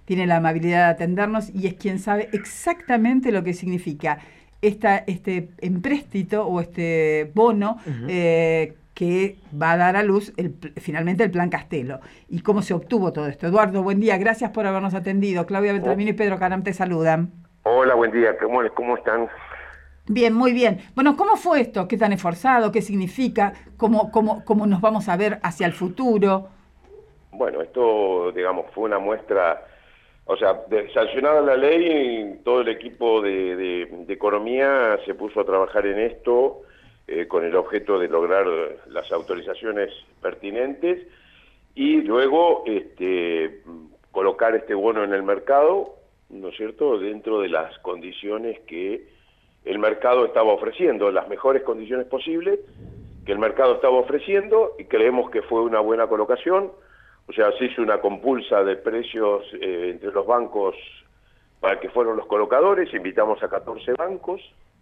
tiene la amabilidad de atendernos y es quien sabe exactamente lo que significa este empréstito o este bono Ujú. que va a dar a luz finalmente el Plan Castelo. ¿Y cómo se obtuvo todo esto? Eduardo, buen día, gracias por habernos atendido. Claudia Oh, Beltramino y Pedro Caram te saludan. hola, buen día. ¿Cómo están? Bien, muy bien. Bueno, ¿cómo fue esto? ¿Qué tan esforzado? ¿Qué significa? ¿Cómo nos vamos a ver hacia el futuro? Bueno, esto, digamos, fue una muestra, o sea, sancionada la ley, todo el equipo de economía se puso a trabajar en esto con el objeto de lograr las autorizaciones pertinentes y luego colocar este bono en el mercado, ¿no es cierto?, dentro de las condiciones que el mercado estaba ofreciendo, las mejores condiciones posibles que el mercado estaba ofreciendo, y creemos que fue una buena colocación. O sea, se hizo una compulsa de precios entre los bancos para que fueron los colocadores, invitamos a 14 bancos,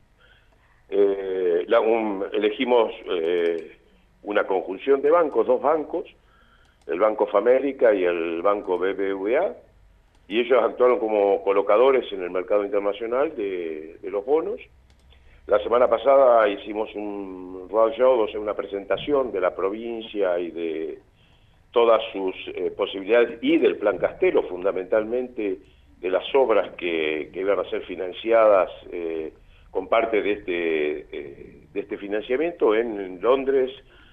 elegimos una conjunción de bancos, dos bancos, el Banco of America y el Banco BBVA, y ellos actuaron como colocadores en el mercado internacional de los bonos. La semana pasada hicimos un roadshow, o sea, una presentación de la provincia y de todas sus posibilidades y del Plan Castelo, fundamentalmente de las obras que iban a ser financiadas con parte de este financiamiento en Londres,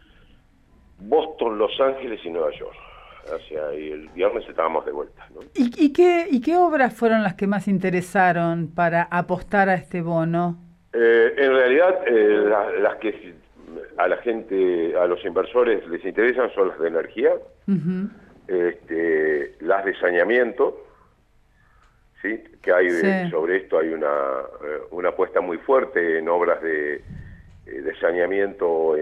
Boston, Los Ángeles y Nueva York. O sea, y el viernes estábamos de vuelta, ¿no? ¿Y qué obras fueron las que más interesaron para apostar a este bono? En realidad, las que a la gente, a los inversores les interesan son las de energía, Ujú. las de saneamiento, ¿sí? Que hay Sí. sobre esto hay una apuesta muy fuerte en obras de saneamiento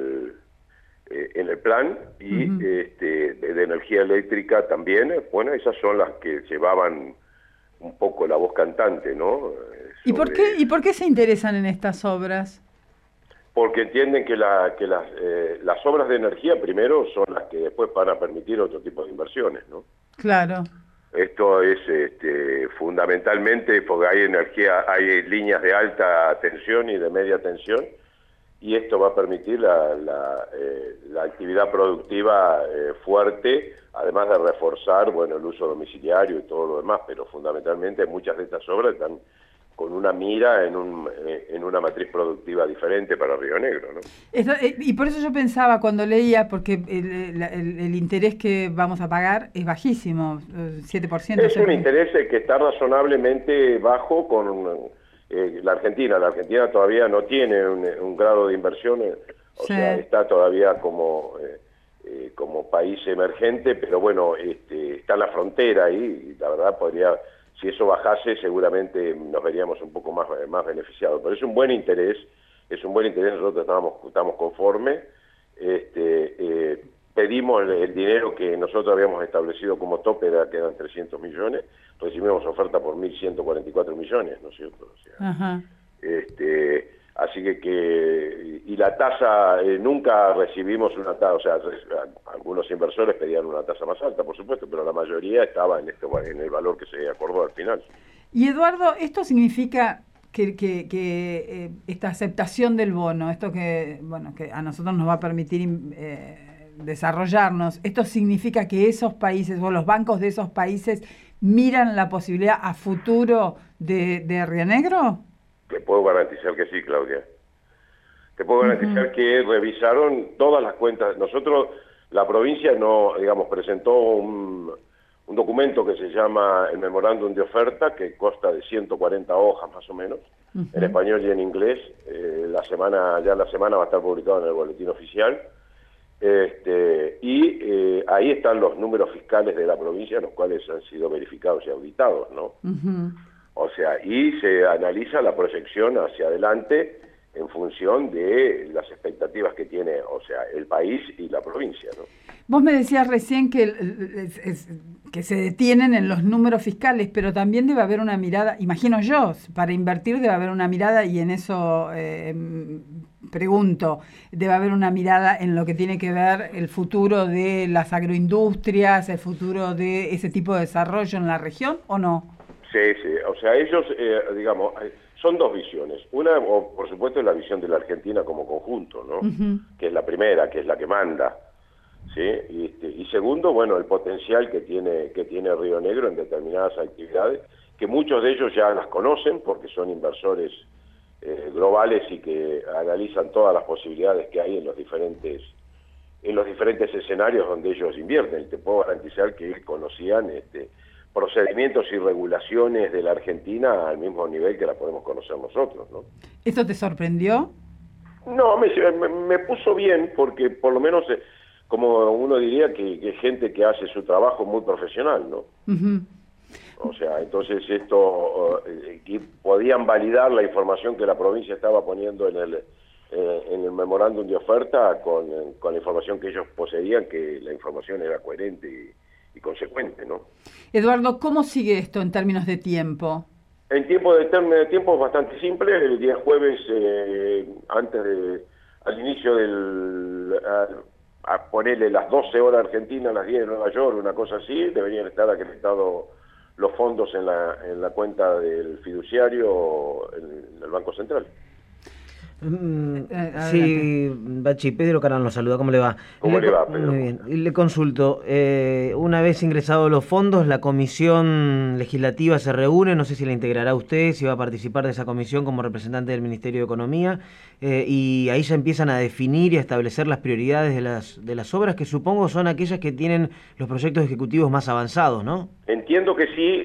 en el plan y Ujú. de energía eléctrica también. Bueno, esas son las que llevaban un poco la voz cantante, ¿no? ¿Y por qué, Sobre y por qué se interesan en estas obras? porque entienden que las obras de energía primero son las que después van a permitir otro tipo de inversiones, ¿no? Claro. Esto es fundamentalmente porque hay energía, hay líneas de alta tensión y de media tensión, y esto va a permitir la actividad productiva fuerte, además de reforzar, bueno, el uso domiciliario y todo lo demás, pero fundamentalmente muchas de estas obras están con una mira en una matriz productiva diferente para Río Negro, ¿no? Y por eso yo pensaba cuando leía, porque el interés que vamos a pagar es bajísimo, 7%, Es un 6%. interés que está razonablemente bajo con la Argentina. La Argentina todavía no tiene un grado de inversión, o Sí. sea, está todavía como país emergente, pero bueno, está en la frontera ahí, y la verdad si eso bajase, seguramente nos veríamos un poco más beneficiados. Pero es un buen interés, nosotros estamos conformes. Pedimos el dinero que nosotros habíamos establecido como tope, que eran 300 millones, recibimos oferta por 1.144 millones, ¿no es cierto? O sea, Ajá. así y la tasa, nunca recibimos una tasa, o sea, algunos inversores pedían una tasa más alta, por supuesto, pero la mayoría estaba en el valor que se acordó al final. Y Eduardo, esto significa que esta aceptación del bono, esto que a nosotros nos va a permitir desarrollarnos, esto significa que esos países o los bancos de esos países miran la posibilidad a futuro de Río Negro. Te puedo garantizar que sí, Claudia. Te puedo Ujú. garantizar que revisaron todas las cuentas. Nosotros, la provincia no, digamos, presentó un documento que se llama el memorándum de oferta, que consta de 140 hojas más o menos, en Ujú. español y en inglés. La semana va a estar publicado en el boletín oficial. Ahí están los números fiscales de la provincia, los cuales han sido verificados y auditados, ¿no? Ujú. O sea, y se analiza la proyección hacia adelante en función de las expectativas que tiene, o sea, el país y la provincia, ¿no? Vos me decías recién que se detienen en los números fiscales, pero también debe haber una mirada, imagino yo, para invertir debe haber una mirada y en eso pregunto, debe haber una mirada en lo que tiene que ver el futuro de las agroindustrias, el futuro de ese tipo de desarrollo en la región, ¿o no? Sí, sí, o sea, ellos, digamos, son dos visiones. Una, por supuesto, es la visión de la Argentina como conjunto, ¿no? Que es la primera, que es la que manda, ¿sí? Y segundo, bueno, el potencial que tiene Río Negro en determinadas actividades, que muchos de ellos ya las conocen porque son inversores globales y que analizan todas las posibilidades que hay en los diferentes escenarios donde ellos invierten. Te puedo garantizar que conocían procedimientos y regulaciones de la Argentina al mismo nivel que la podemos conocer nosotros, ¿no? ¿Esto te sorprendió? No, me puso bien porque por lo menos, como uno diría, que es gente que hace su trabajo muy profesional, ¿no? O sea, entonces que podían validar la información que la provincia estaba poniendo en el memorándum de oferta con la información que ellos poseían, que la información era coherente y consecuente, ¿no? Eduardo, ¿cómo sigue esto en términos de tiempo? En tiempo es bastante simple. El día jueves, al inicio a ponerle las 12 horas Argentina, las 10 de Nueva York, una cosa así, deberían estar acreditados los fondos en la cuenta del fiduciario en el Banco Central. Sí, Bachi, Pedro Carán nos saluda, ¿cómo le va? ¿Cómo le va, Pedro? Muy bien, y le consulto, una vez ingresados los fondos, la comisión legislativa se reúne, no sé si la integrará usted, si va a participar de esa comisión como representante del Ministerio de Economía, y ahí ya empiezan a definir y a establecer las prioridades de las obras, que supongo son aquellas que tienen los proyectos ejecutivos más avanzados, ¿no? Entiendo que sí,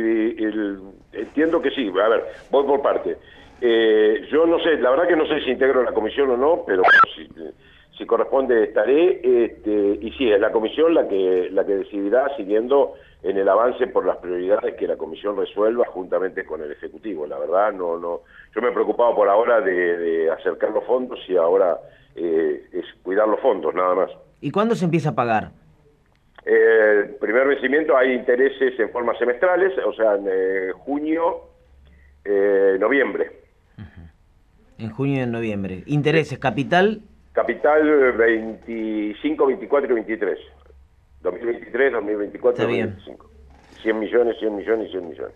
entiendo que sí. A ver, voy por parte. Yo no sé, la verdad que no sé si integro la comisión o no, pero si corresponde estaré, y sí, es la comisión la que decidirá siguiendo en el avance por las prioridades que la comisión resuelva juntamente con el Ejecutivo. La verdad, no, yo me he preocupado por ahora de acercar los fondos y ahora es cuidar los fondos, nada más. ¿Y cuándo se empieza a pagar? El primer vencimiento hay intereses en formas semestrales, o sea, en junio, noviembre. En junio y en noviembre. ¿Intereses, capital? Capital 25, 24 y 23. 2023, 2024 y 2025. 100 millones, 100 millones y 100 millones.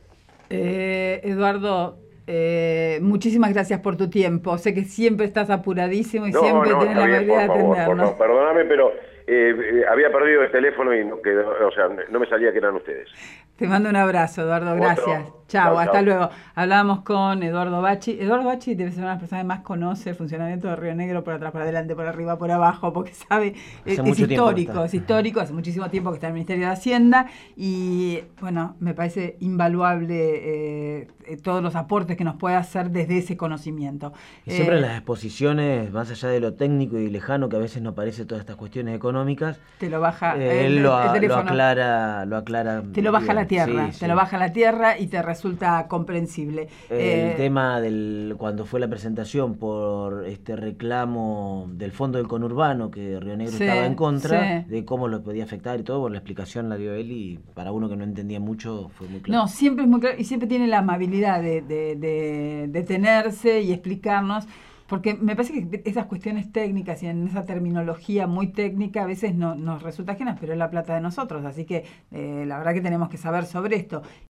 Eduardo, muchísimas gracias por tu tiempo. Sé que siempre estás apuradísimo y siempre tienes la habilidad de atendernos. Perdóname, pero había perdido el teléfono y no me salía que eran ustedes. Te mando un abrazo, Eduardo, gracias. Chao, hasta luego. Hablábamos con Eduardo Bachi. Eduardo Bachi debe ser una de las personas que más conoce el funcionamiento de Río Negro por atrás, por adelante, por arriba, por abajo, porque sabe, es histórico, hace muchísimo tiempo que está en el Ministerio de Hacienda y, bueno, me parece invaluable todos los aportes que nos puede hacer desde ese conocimiento. Y siempre en las exposiciones, más allá de lo técnico y lejano que a veces nos parece todas estas cuestiones económicas, te lo baja él lo aclara. Te lo baja a la tierra, te lo baja a la tierra y te resulta comprensible. El tema cuando fue la presentación por este reclamo del fondo del conurbano que Río Negro estaba en contra, de cómo lo podía afectar y todo, por la explicación la dio él y para uno que no entendía mucho fue muy claro. No, siempre es muy claro y siempre tiene la amabilidad de detenerse y explicarnos. Porque me parece que esas cuestiones técnicas y en esa terminología muy técnica a veces nos resulta ajenas, pero es la plata de nosotros, así que la verdad que tenemos que saber sobre esto.